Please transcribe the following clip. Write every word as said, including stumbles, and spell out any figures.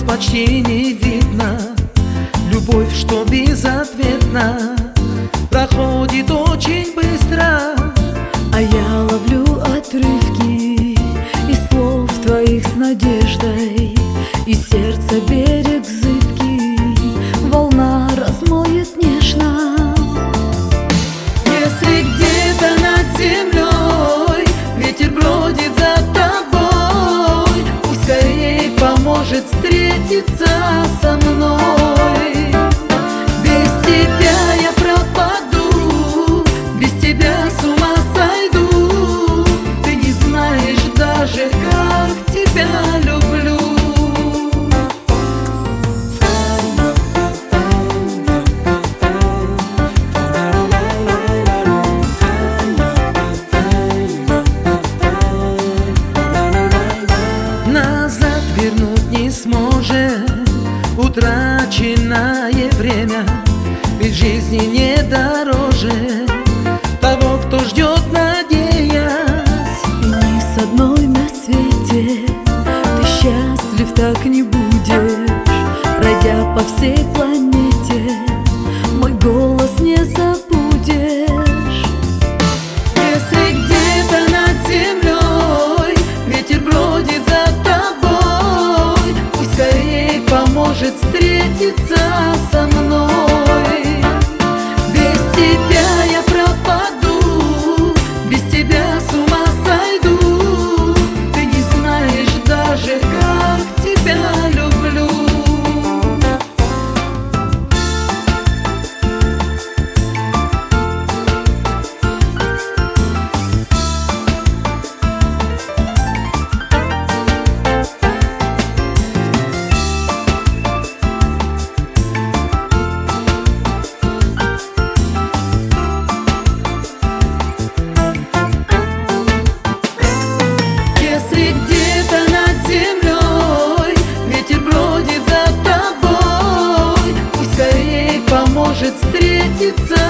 почти не видно. Любовь, что безответна, проходит очень быстро. А я ловлю отрывки из слов твоих с надеждой, и сердце берег зыбкий волна размоет нежно. Если где-то над землей ветер бродит за тобой, пусть скорей поможет встретиться со мной. Без тебя я пропаду, без тебя с ума сойду. Ты не знаешь даже, как тебя люблю. Назад вернуть не сможет утраченное время, ведь жизни не дороже того, кто ждет, надеясь. И ни с одной на свете ты счастлив так не будешь, пройдя по всей планете, мой голос не забудешь. Если где-то над землей ветер бродит за тобой, пусть скорей поможет встретиться со мной. Без тебя я пропаду, без тебя с ума сойду. Ты не знаешь даже, как тебя люблю. Если где-то над землей ветер бродит за тобой, пусть скорей поможет встретиться